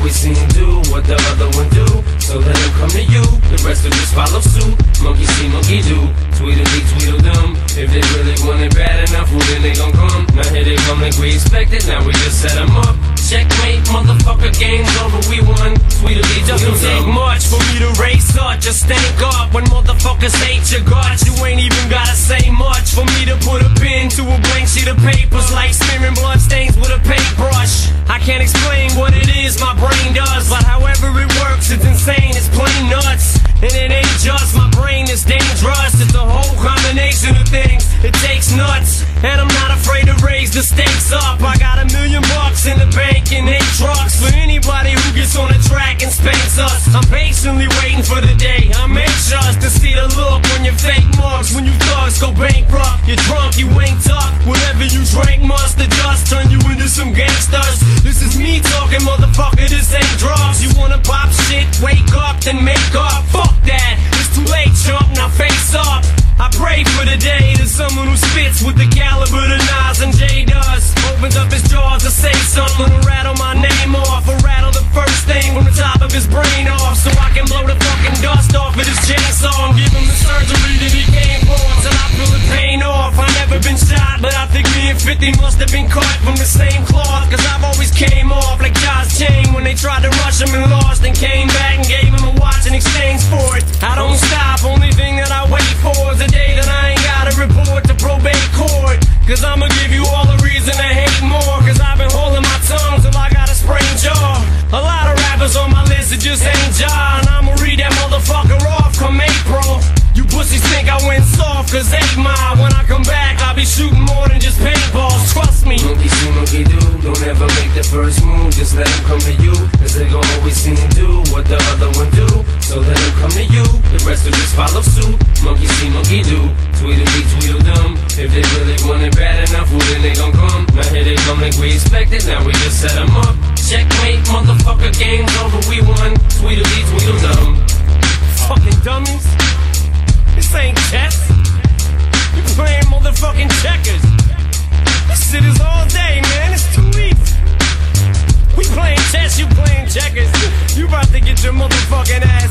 always see him do what the other one do, so let him come to you, the rest will just follow suit. Monkey see, monkey do, Tweedledee, Tweedledum. If they really want it bad enough, well then they gon' come. Now here they come like we expected, now we just set them up. Checkmate, motherfucker, game's over, we won. Tweedledee, doesn't take much for me to race up, just stank up. When motherfuckers hate your guts, you ain't even gotta say much for me to put a pen to a blank sheet of papers, like smearing blood stains with a paintbrush. I can't explain what it is my brain does, but however it works, it's insane, it's plain nuts. And it ain't just my brain, it's dangerous. It's a whole combination of things, it takes nuts. And I'm not afraid to raise the stakes up. I got $1 million in the bank and 8 trucks for anybody who gets on the track and spanks us. I'm patiently waiting for the day, I'm anxious to see the look on your fake mugs when you thugs go bankrupt. You're drunk, you ain't tough, whatever you drank must have just turned you into some gangsters. This is me talking, motherfucker, this ain't drugs. You wanna pop shit, wake up, then make up. Fuck that, it's too late, chump, now face up. I pray for the day that someone who spits with the caliber that Nas and Jay does opens up his jaws to say something, to rattle my name off, or rattle the first thing from the top of his brain off, so I can blow the fucking dust off of his chainsaw and give him the surgery that he came for till I feel the pain off. I've never been shot, but I think me and 50 must have been cut from the same cloth, cause I've always came off like Josh Chain when they tried to rush him and lost, and came back and gave him a watch in exchange for it. I don't stop, only thing that I wait for is the day that I ain't gotta report to probate court, cause I'ma give you all a reason to hate more, cause I've been holding my tongue till I got a sprained jaw. A lot of rappers on my list that just ain't jaw, and I'ma read that motherfucker off come April. You pussies think I went soft cause 8 Mile. When I come back I'll be shooting more than just paintballs, trust me. Monkey see, monkey do, don't ever make the first move, just let him come to you, cause they gon' always see him do what the other one do, so let him come to you, the rest will just follow suit. Monkey see, monkey do, Tweedledee, Tweedledum. If they really want it bad enough, well then they gon' come. Now here they come like we expected, now we just set them up. Checkmate, motherfucker, game's over, we won. Tweedledee, Tweedledum. Fucking dummies, this ain't chess, you playing motherfucking checkers. This shit is all day, man, it's too easy. We playing chess, you playing checkers. You about to get your motherfucking ass